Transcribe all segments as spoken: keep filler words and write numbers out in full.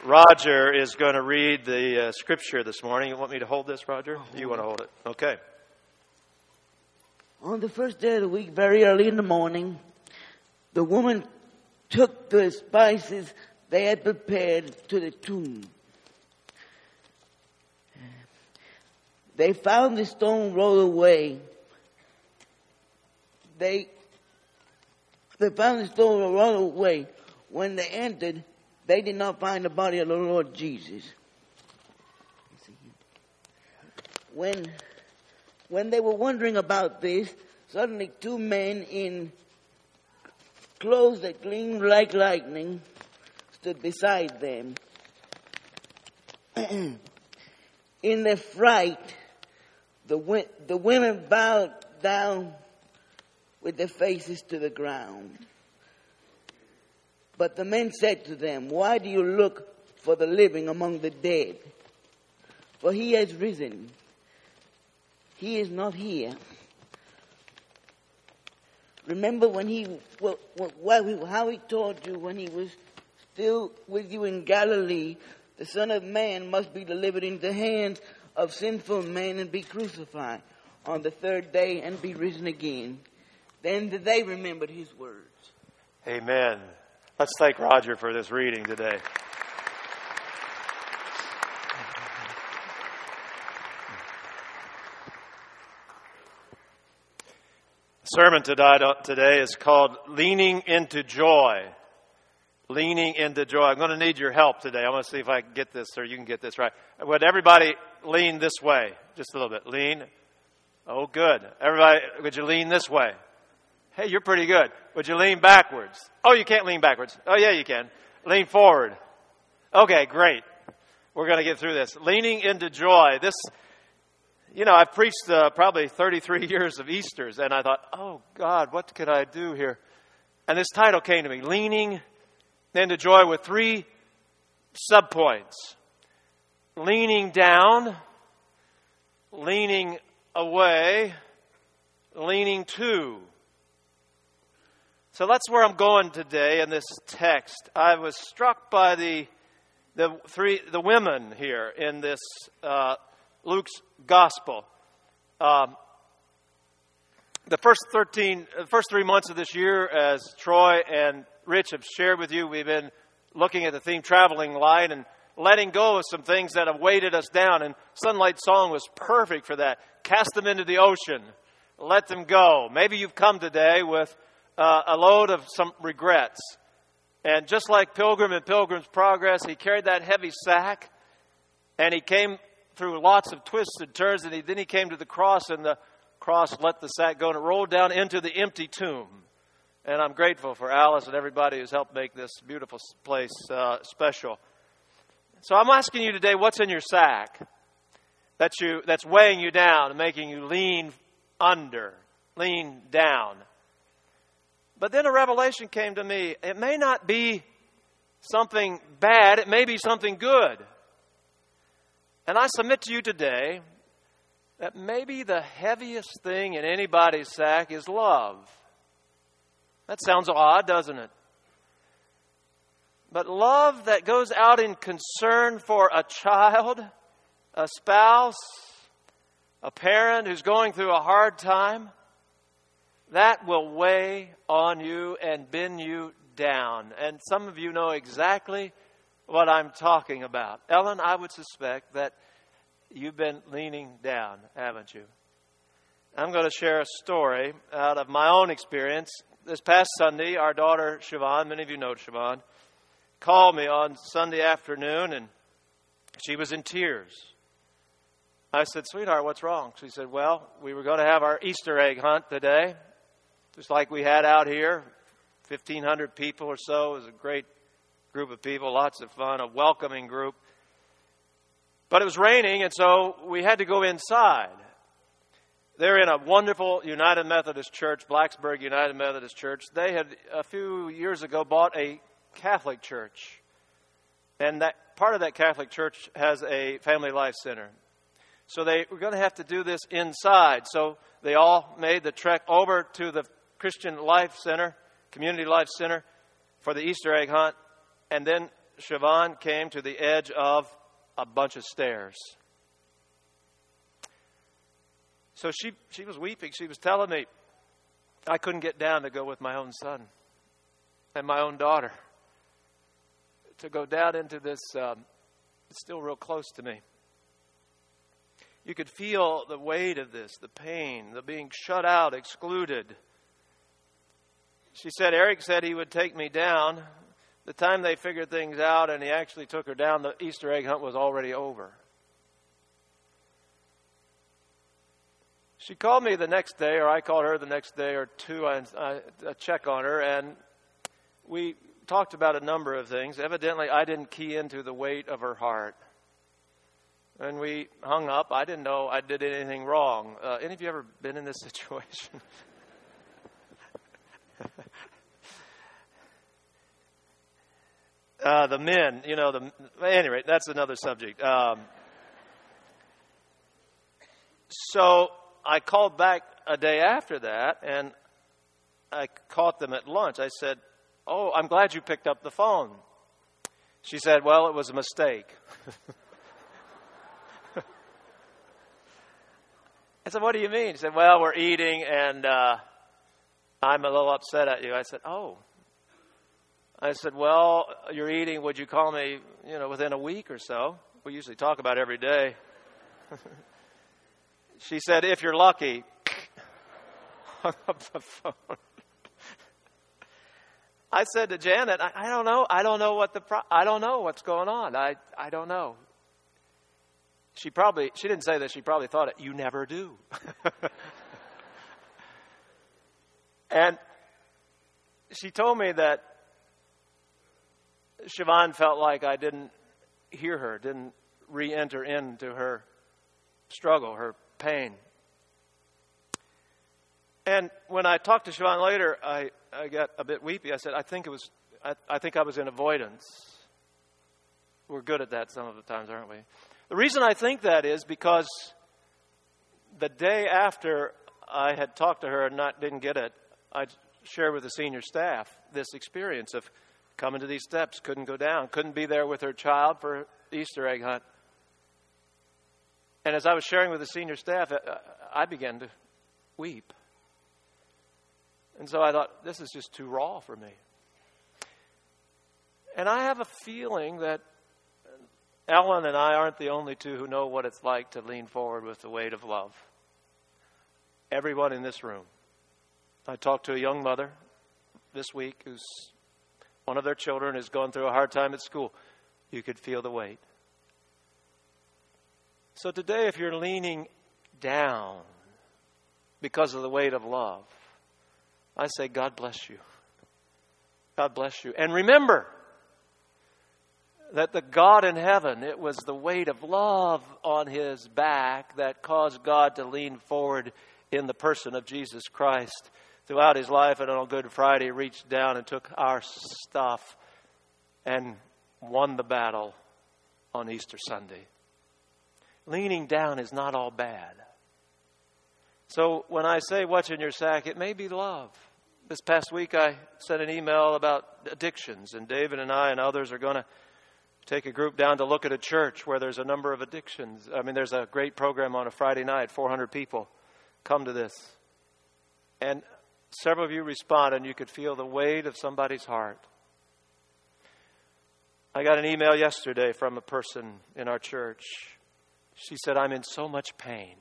Roger is going to read the uh, scripture this morning. You want me to hold this, Roger? You want to hold it? Okay. On the first day of the week, very early in the morning, the woman took the spices they had prepared to the tomb. They found the stone rolled away. They, they found the stone rolled away. When they entered, they did not find the body of the Lord Jesus. When, when they were wondering about this, suddenly two men in clothes that gleamed like lightning stood beside them. In their fright, the, the women bowed down with their faces to the ground. But the men said to them, "Why do you look for the living among the dead? For he has risen. He is not here. Remember when he, well, well, how he told you when he was still with you in Galilee, the Son of Man must be delivered into the hands of sinful men and be crucified on the third day and be risen again." Then they remembered his words. Amen. Let's thank Roger for this reading today. The sermon today is called Leaning into Joy. Leaning into joy. I'm going to need your help today. I want to see if I can get this, or you can get this right. Would everybody lean this way? Just a little bit. Lean. Oh, good. Everybody, would you lean this way? Hey, you're pretty good. Would you lean backwards? Oh, you can't lean backwards. Oh, yeah, you can. Lean forward. Okay, great. We're going to get through this. Leaning into joy. This, you know, I've preached uh, probably thirty-three years of Easters, and I thought, oh, God, what could I do here? And this title came to me, Leaning into Joy, with three subpoints. Leaning down, leaning away, leaning to. So that's where I'm going today in this text. I was struck by the the three the women here in this uh, Luke's gospel. Um, the first thirteen, the first three months of this year, as Troy and Rich have shared with you, we've been looking at the theme traveling light and letting go of some things that have weighted us down. And Sunlight Song was perfect for that. Cast them into the ocean. Let them go. Maybe you've come today with Uh, a load of some regrets. And just like Pilgrim in Pilgrim's Progress, he carried that heavy sack, and he came through lots of twists and turns, and he, then he came to the cross, and the cross let the sack go, and it rolled down into the empty tomb. And I'm grateful for Alice and everybody who's helped make this beautiful place uh, special. So I'm asking you today, what's in your sack that you that's weighing you down and making you lean under, lean down? But then a revelation came to me. It may not be something bad. It may be something good. And I submit to you today that maybe the heaviest thing in anybody's sack is love. That sounds odd, doesn't it? But love that goes out in concern for a child, a spouse, a parent who's going through a hard time, that will weigh on you and bend you down. And some of you know exactly what I'm talking about. Ellen, I would suspect that you've been leaning down, haven't you? I'm going to share a story out of my own experience. This past Sunday, our daughter, Siobhan, many of you know Siobhan, called me on Sunday afternoon, and she was in tears. I said, "Sweetheart, what's wrong?" She said, "Well, we were going to have our Easter egg hunt today, just like we had out here, fifteen hundred people or so. It was a great group of people, lots of fun, a welcoming group. But it was raining, and so we had to go inside. They're in a wonderful United Methodist Church, Blacksburg United Methodist Church. They had, a few years ago, bought a Catholic church. And that part of that Catholic church has a Family Life Center. So they were going to have to do this inside. So they all made the trek over to the Christian Life Center, Community Life Center, for the Easter egg hunt. And then Siobhan came to the edge of a bunch of stairs. So she, she was weeping. She was telling me I couldn't get down to go with my own son and my own daughter. To go down into this, um, it's still real close to me. You could feel the weight of this, the pain, the being shut out, excluded. She said, Eric said he would take me down. The time they figured things out and he actually took her down, the Easter egg hunt was already over. She called me the next day, or I called her the next day or two, I, I, I check on her, and we talked about a number of things. Evidently, I didn't key into the weight of her heart. And we hung up. I didn't know I did anything wrong. Uh, any of you ever been in this situation? uh, the men, you know, the anyway, that's another subject. Um, so I called back a day after that, and I caught them at lunch. I said, oh, I'm glad you picked up the phone. She said, well, it was a mistake. I said, what do you mean? She said, well, we're eating, and uh, I'm a little upset at you. I said, oh. I said, well, you're eating. Would you call me, you know, within a week or so? We usually talk about every day. She said, if you're lucky. Hung up the phone. I said to Janet, I, I don't know. I don't know what the pro- I don't know what's going on. I I don't know. She probably she didn't say that. She probably thought it. You never do. And she told me that Siobhan felt like I didn't hear her, didn't re-enter into her struggle, her pain. And when I talked to Siobhan later, I, I got a bit weepy. I said, I think it was, I, I think I was in avoidance. We're good at that some of the times, aren't we? The reason I think that is because the day after I had talked to her and not didn't get it, I shared with the senior staff this experience of coming to these steps, couldn't go down, couldn't be there with her child for Easter egg hunt. And as I was sharing with the senior staff, I began to weep. And so I thought, this is just too raw for me. And I have a feeling that Ellen and I aren't the only two who know what it's like to lean forward with the weight of love. Everyone in this room. I talked to a young mother this week who's one of their children has gone through a hard time at school. You could feel the weight. So today, if you're leaning down because of the weight of love, I say, God bless you. God bless you. And remember that the God in heaven, it was the weight of love on his back that caused God to lean forward in the person of Jesus Christ. Throughout his life, and on Good Friday, reached down and took our stuff and won the battle on Easter Sunday. Leaning down is not all bad. So when I say what's in your sack, it may be love. This past week I sent an email about addictions, and David and I and others are going to take a group down to look at a church where there's a number of addictions. I mean, there's a great program on a Friday night, four hundred people come to this. And several of you responded, and you could feel the weight of somebody's heart. I got an email yesterday from a person in our church. She said, I'm in so much pain.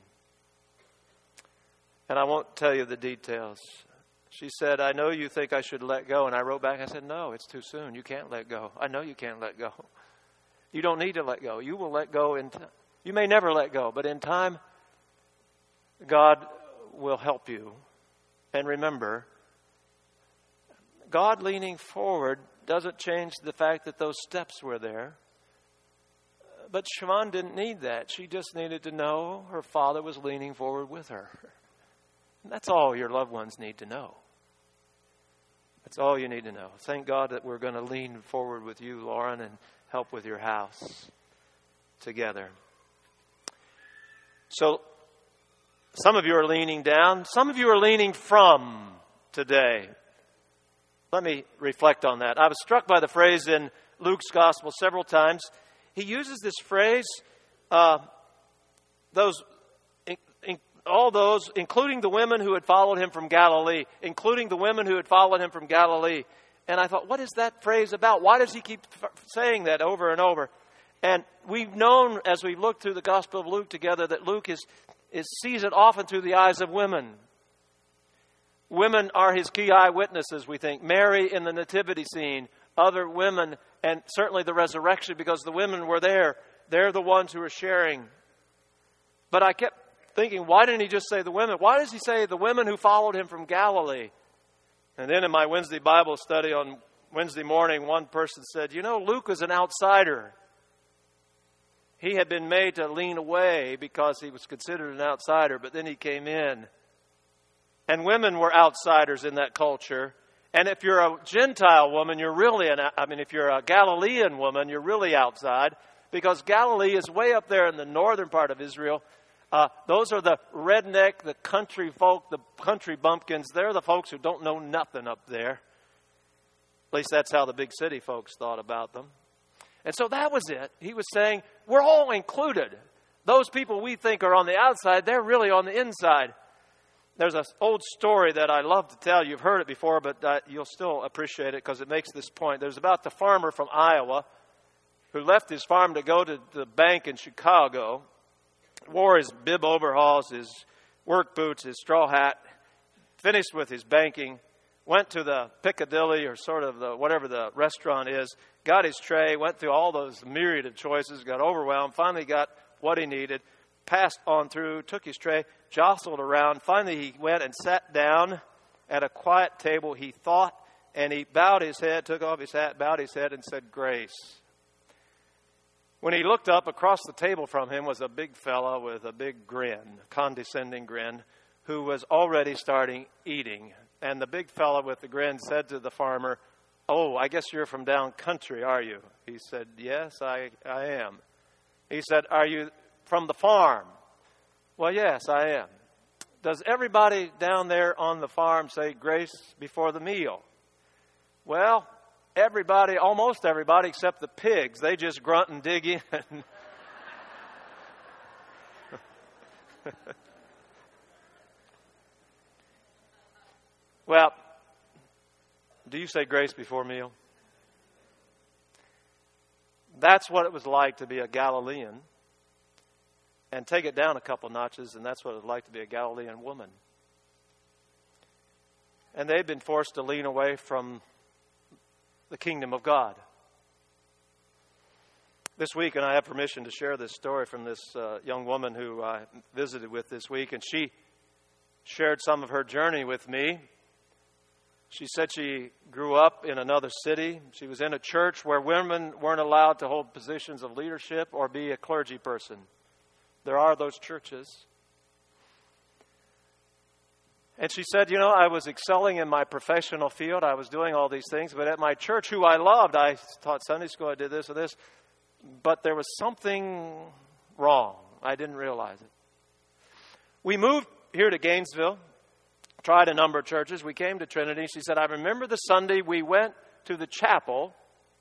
And I won't tell you the details. She said, I know you think I should let go. And I wrote back, I said, no, it's too soon. You can't let go. I know you can't let go. You don't need to let go. You will let go in time. You may never let go, but in time, God will help you. And remember, God leaning forward doesn't change the fact that those steps were there. But Siobhan didn't need that. She just needed to know her father was leaning forward with her. And that's all your loved ones need to know. That's all you need to know. Thank God that we're going to lean forward with you, Lauren, and help with your house together. So, some of you are leaning down. Some of you are leaning from today. Let me reflect on that. I was struck by the phrase in Luke's gospel several times. He uses this phrase, uh, those, in, in, all those, including the women who had followed him from Galilee, including the women who had followed him from Galilee. And I thought, what is that phrase about? Why does he keep f- saying that over and over? And we've known, as we've looked through the Gospel of Luke together, that Luke is, is sees it often through the eyes of women. Women are his key eyewitnesses, we think. Mary in the nativity scene, other women, and certainly the resurrection, because the women were there. They're the ones who are sharing. But I kept thinking, why didn't he just say the women? Why does he say the women who followed him from Galilee? And then in my Wednesday Bible study on Wednesday morning, one person said, you know, Luke was an outsider. He had been made to lean away because he was considered an outsider, but then he came in. And women were outsiders in that culture. And if you're a Gentile woman, you're really an, I mean, if you're a Galilean woman, you're really outside, because Galilee is way up there in the northern part of Israel. Uh, those are the redneck, the country folk, the country bumpkins. They're the folks who don't know nothing up there. At least that's how the big city folks thought about them. And so that was it. He was saying, we're all included. Those people we think are on the outside, they're really on the inside. There's an old story that I love to tell. You've heard it before, but uh, you'll still appreciate it because it makes this point. There's about the farmer from Iowa who left his farm to go to the bank in Chicago, wore his bib overalls, his work boots, his straw hat, finished with his banking, went to the Piccadilly or sort of the whatever the restaurant is, got his tray, went through all those myriad of choices, got overwhelmed, finally got what he needed, passed on through, took his tray, jostled around. Finally, he went and sat down at a quiet table. He thought, and he bowed his head, took off his hat, bowed his head, and said, grace. When he looked up, across the table from him was a big fella with a big grin, condescending grin, who was already starting eating. And the big fella with the grin said to the farmer, oh, I guess you're from down country, are you? He said, yes, I, I am. He said, are you from the farm? Well, yes, I am. Does everybody down there on the farm say grace before the meal? Well, everybody, almost everybody except the pigs. They just grunt and dig in. Well, do you say grace before meal? That's what it was like to be a Galilean. And take it down a couple notches, and that's what it was like to be a Galilean woman. And they've been forced to lean away from the kingdom of God. This week, and I have permission to share this story from this uh, young woman who I visited with this week, and she shared some of her journey with me. She said she grew up in another city. She was in a church where women weren't allowed to hold positions of leadership or be a clergy person. There are those churches. And she said, you know, I was excelling in my professional field. I was doing all these things. But at my church, who I loved, I taught Sunday school, I did this and this. But there was something wrong. I didn't realize it. We moved here to Gainesville, tried a number of churches. We came to Trinity. She said, I remember the Sunday we went to the chapel.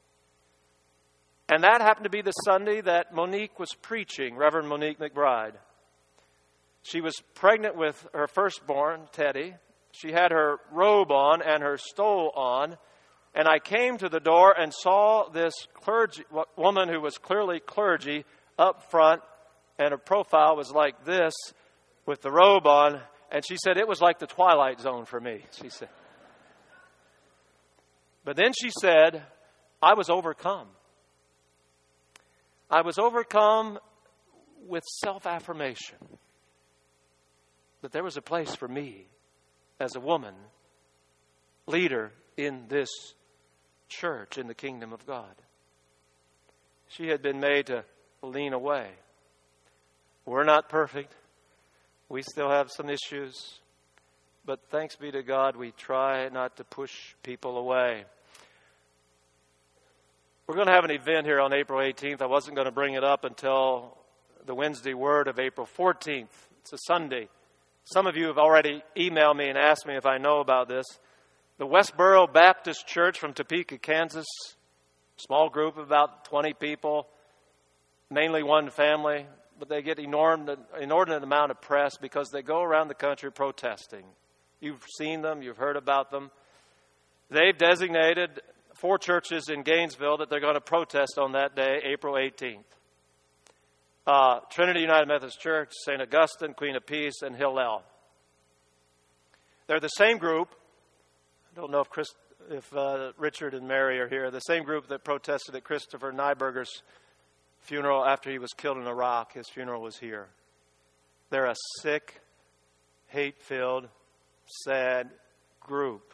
And that happened to be the Sunday that Monique was preaching, Reverend Monique McBride. She was pregnant with her firstborn, Teddy. She had her robe on and her stole on. And I came to the door and saw this clergy woman who was clearly clergy up front. And her profile was like this with the robe on. And she said, it was like the Twilight Zone for me, she said. But then she said, I was overcome. I was overcome with self-affirmation that there was a place for me as a woman, leader in this church in the kingdom of God. She had been made to lean away. We're not perfect. We still have some issues. But thanks be to God, we try not to push people away. We're going to have an event here on April eighteenth. I wasn't going to bring it up until the Wednesday word of April fourteenth. It's a Sunday. Some of you have already emailed me and asked me if I know about this. The Westboro Baptist Church from Topeka, Kansas, small group of about twenty people, mainly one family, but they get inordinate, inordinate amount of press because they go around the country protesting. You've seen them. You've heard about them. They've designated four churches in Gainesville that they're going to protest on that day, April eighteenth. Uh, Trinity United Methodist Church, Saint Augustine, Queen of Peace, and Hillel. They're the same group. I don't know if Chris, if uh, Richard and Mary are here. The same group that protested at Christopher Nyberger's funeral after he was killed in Iraq. His funeral was here. They're a sick, hate-filled, sad group.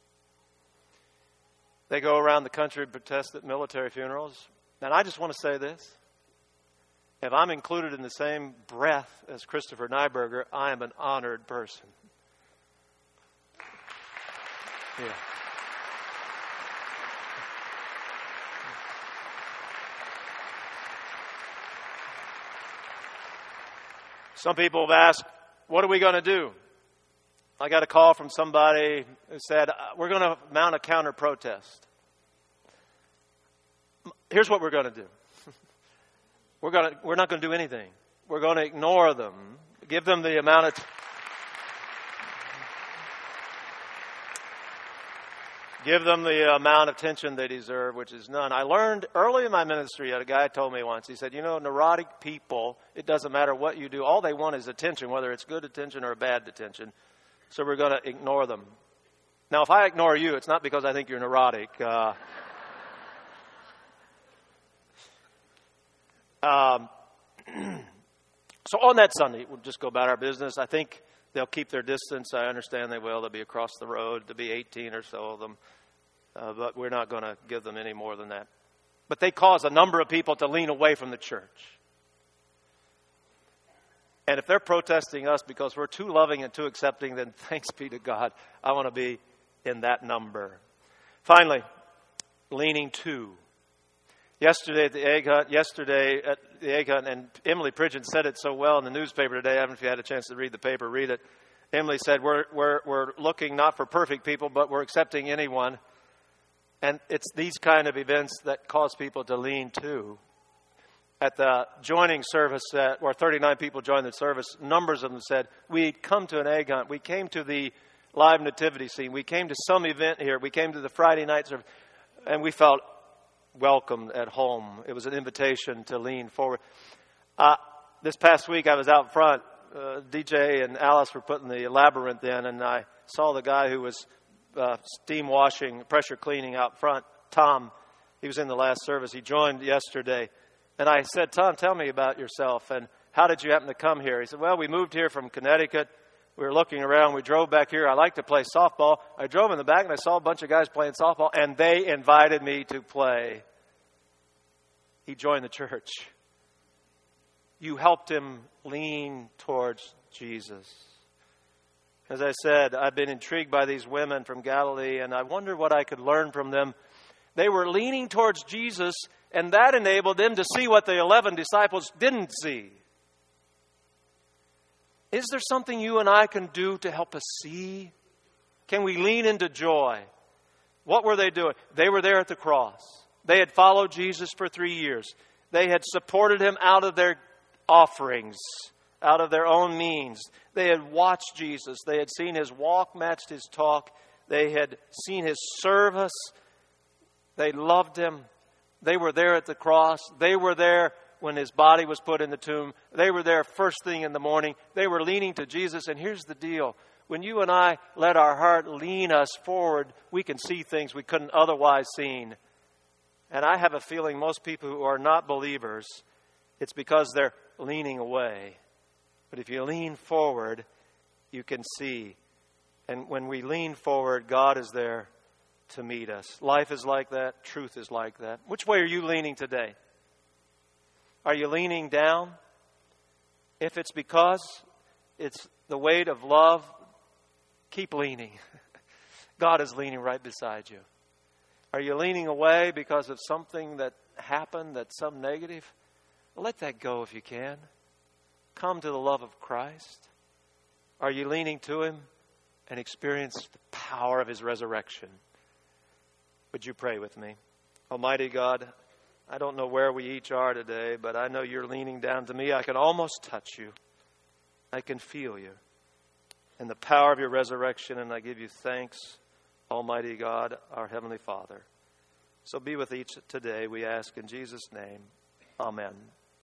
They go around the country and protest at military funerals. And I just want to say this. If I'm included in the same breath as Christopher Nyberger, I am an honored person. Yeah. Some people have asked, what are we going to do? I got a call from somebody who said, we're going to mount a counter protest. Here's what we're going to do. We're going to, we're not going to do anything. We're going to ignore them, give them the amount of... T- give them the amount of attention they deserve, which is none. I learned early in my ministry, a guy told me once, he said, you know, neurotic people, it doesn't matter what you do. All they want is attention, whether it's good attention or bad attention. So we're going to ignore them. Now, if I ignore you, it's not because I think you're neurotic. Uh, um, so on that Sunday, we'll just go about our business. I think they'll keep their distance. I understand they will. They'll be across the road. There'll be eighteen or so of them. Uh, but we're not going to give them any more than that. But they cause a number of people to lean away from the church. And if they're protesting us because we're too loving and too accepting, then thanks be to God. I want to be in that number. Finally, leaning to. Yesterday at the egg hunt, yesterday at the egg hunt, and Emily Pridgeon said it so well in the newspaper today. I don't know if you had a chance to read the paper, read it. Emily said, we're, we're, we're looking not for perfect people, but we're accepting anyone. And it's these kind of events that cause people to lean to. At the joining service, uh, where thirty-nine people joined the service, numbers of them said, we'd come to an egg hunt. We came to the live nativity scene. We came to some event here. We came to the Friday night service. And we felt welcome at home. It was an invitation to lean forward. Uh, this past week, I was out front. Uh, D J and Alice were putting the labyrinth in, and I saw the guy who was uh, steam washing, pressure cleaning out front, Tom. He was in the last service. He joined yesterday. And I said, Tom, tell me about yourself, and how did you happen to come here? He said, well, we moved here from Connecticut. We were looking around. We drove back here. I like to play softball. I drove in the back, and I saw a bunch of guys playing softball, and they invited me to play. He joined the church. You helped him lean towards Jesus. As I said, I've been intrigued by these women from Galilee, and I wonder what I could learn from them. They were leaning towards Jesus, and that enabled them to see what the eleven disciples didn't see. Is there something you and I can do to help us see? Can we lean into joy? What were they doing? They were there at the cross. They had followed Jesus for three years. They had supported him out of their offerings, out of their own means. They had watched Jesus. They had seen his walk matched his talk. They had seen his service. They loved him. They were there at the cross. They were there when his body was put in the tomb. They were there first thing in the morning. They were leaning to Jesus. And here's the deal. When you and I let our heart lean us forward, we can see things we couldn't otherwise see. And I have a feeling most people who are not believers, it's because they're leaning away. But if you lean forward, you can see. And when we lean forward, God is there to meet us. Life is like that. Truth is like that. Which way are you leaning today? Are you leaning down? If it's because it's the weight of love, keep leaning. God is leaning right beside you. Are you leaning away because of something that happened, that's some negative? Let that go if you can. Come to the love of Christ. Are you leaning to him and experience the power of his resurrection? Would you pray with me? Almighty God, I don't know where we each are today, but I know you're leaning down to me. I can almost touch you. I can feel you in the power of your resurrection, and I give you thanks, Almighty God, our Heavenly Father. So be with each today, we ask in Jesus' name. Amen.